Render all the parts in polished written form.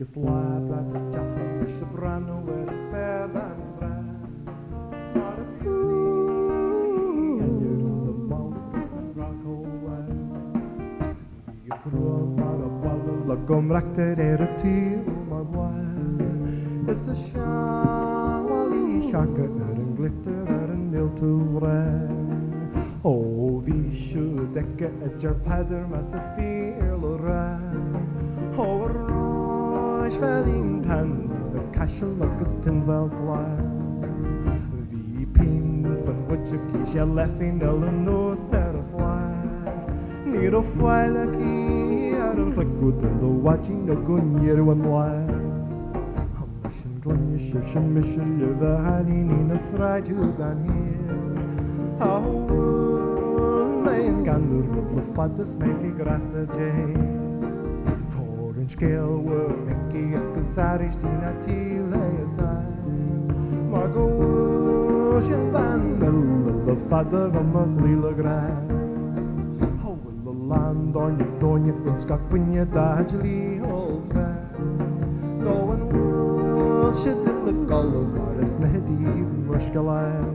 Gus labra de jachan is brano where the spell and dran. Not a beauty and you're in the mountains and rock away. You grew up on a ball like rakter er a tear my wild. It's a sham wally shaka and glitter and nil to red. Oh, vi should decke edger padder mas a fear lorraine. Oh, Schwerin tan the cashel agus tin Veldwire. Vi pins and witchiki shall laughing ellen no set of wire. Need a file like he had a good and the watching the good year one wire. A mission run your ship, mission live a hiding in a sride you than here. Oh, my gander of the fathers may figure as the jay. Scale were Mickey and Kazarish in a tea lay a time. Margot Ocean Vandal, the father of Monthly Legrand. Oh, will the land on your donya in Skapunya Dajli old friend. No one will shed the color, but it's Mehdi Rushkaland.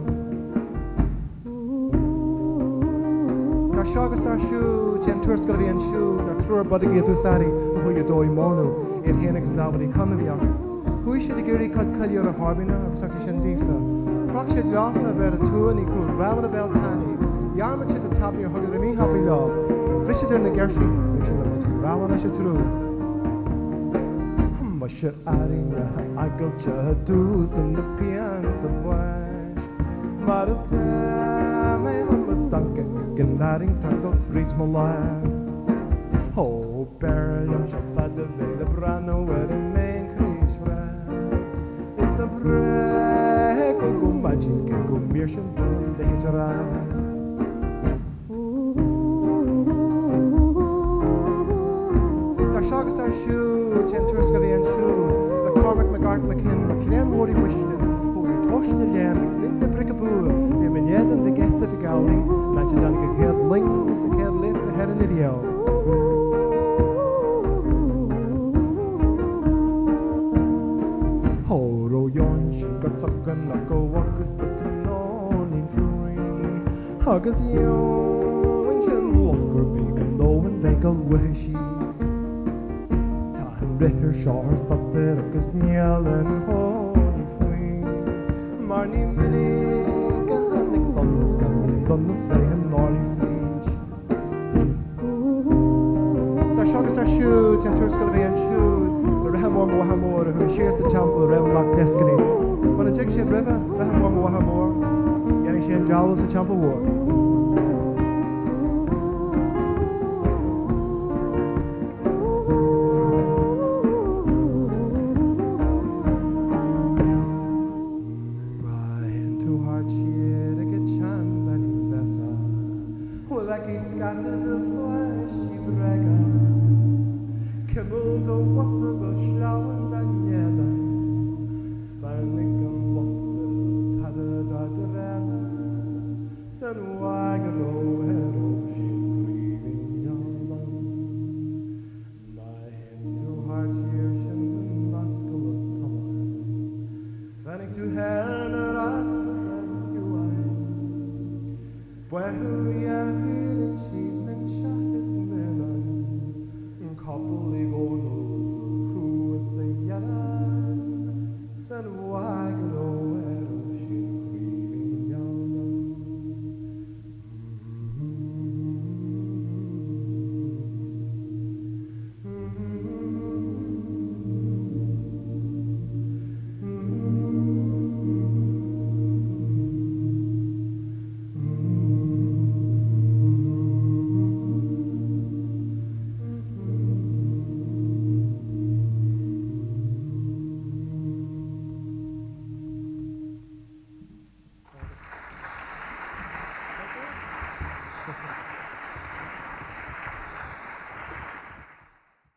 Kashaga star shoe, Chen Turskali and shoe, na Klur Buddy to Sari, who you do mono, it Henix Davadi Conavia. Who should the Giri cut Kalia Harbina, Sakshan Difa? Proxid Yafa, better two and he could Ravana Beltani, Yarmach at the top of your Huggerami Happy Love, Frisher in the Gershi, which is the most Ravana Shatru. Musher Arina, I go Chadus and the piano, the wash, Marata, my hummus Duncan. Gennaring tackle freaks my life. Oh, Barrel, shall fat the veil of Brano where the main crease ran. It's the break, go magic, go mirschen to the danger. Shagstar shoe, Tenturskari and shoe, the Cormac McGart McKim, McLean Woody Wishnet, who you torsion the lamb, in the brickaboo, the Minyad and the get to the gallery, matching down a head links, a head lit, a head an idiot. Horo yon, got suckin' like a walker's to known in free. Huggers yon, when she'll walk or big and no one vehicle where she's. Reher shar satt der agus njelen holy free. Marni minnig a hannig sonnes gan dunnes vehen norli flinch. Da shagas dar shoot, and turskal vehan shoot. The reha more wahamor, who shares the temple of Reverend Loch Destiny. When a jig shed river, reha more wahamor. Yanni shed jowls the temple war. Kemundo was the schlauen Daniel.